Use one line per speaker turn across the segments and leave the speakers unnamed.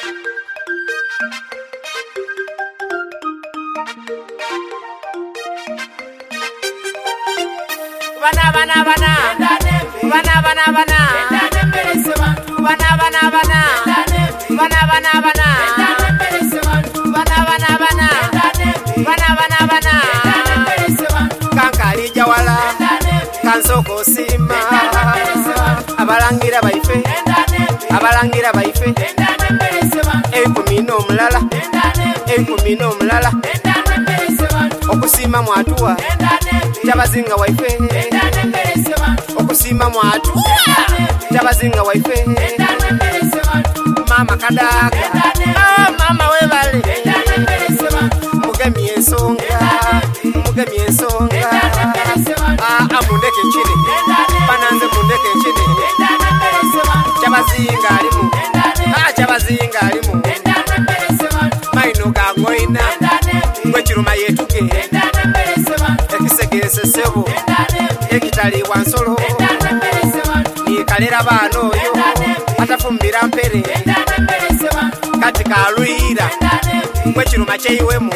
Bana bana bana bana bana bana bana bana bana bana bana bana bana bana bana bana bana bana kankali jawala kansoko sima abalangira baife ekumino mulala okusima mwatua jabazinga waife okusima mwatua jabazinga waife mama kadaka mama webale mugemye ensonga amundeke nchini bananze mundeke nchini jabazinga alimu maino gangoina gwechiruma yetuke ekisegese sebo ekitali wansolo nikalera bano oyo atafumbira mpere kati kalwira gwechiruma cheiwemu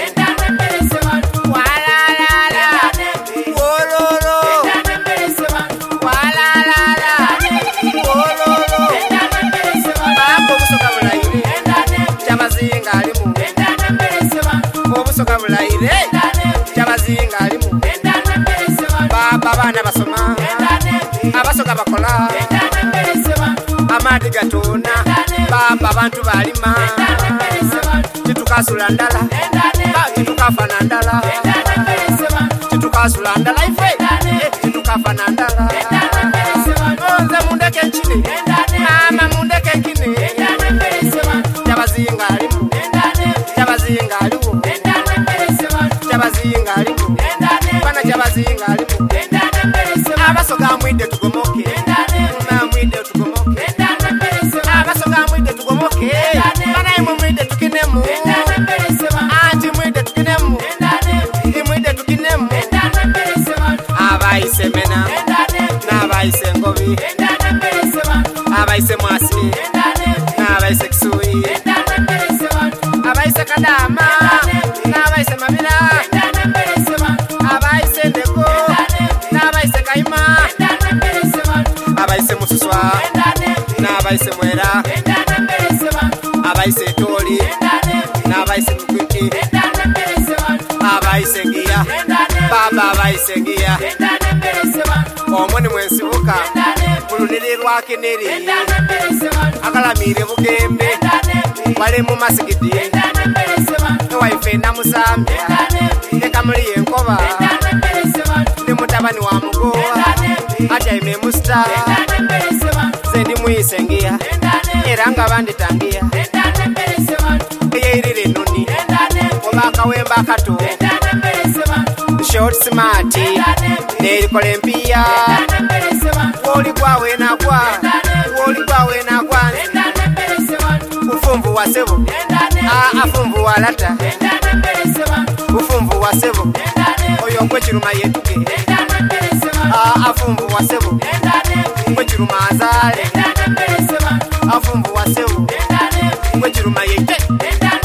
jabazinga alimu baba bana basoma abasoka bakola amadi gatona baba bantu balima titukasula ndala titukafana ndala titukasula ndala ife titukafana ndala onze mundeke nchini mama mundeke nchini jabazinga alimu jabazinga alimu jabazinga alimu bana jabazinga alimu abasoga mwide tugomoke mwide tugomoke abasoga mwide tugomoke bana imu mwide tukinemu anti mwide tukinemu mwide tukinemu abaise mena nabaise ngobi abaise mwasi nabaise kisui abaise kadama nabaise mabira abaise ndeko nabaise kaima abaise mususwa nabaise mwera abaise toli nabaise mkwiki abaise ngia baba abaise ngia omoni mwensibuka muluniri lwake neri akalamire bugembe wale mu masigidi waife na musambya ekamuli yenkoba ndi mutabani wa mugoa ataime musta zendi muisengia eranga banditangia eyeirire noni obaka wemba kato short smart neri kolempia woli kwawe na kwa ufumbu wa sebo afumbu wa lata ufumbu wa sebo oyo kwechiruma yetuke afumbu wa sebo kwechiruma azale afumbu wa sebo kwechiruma yete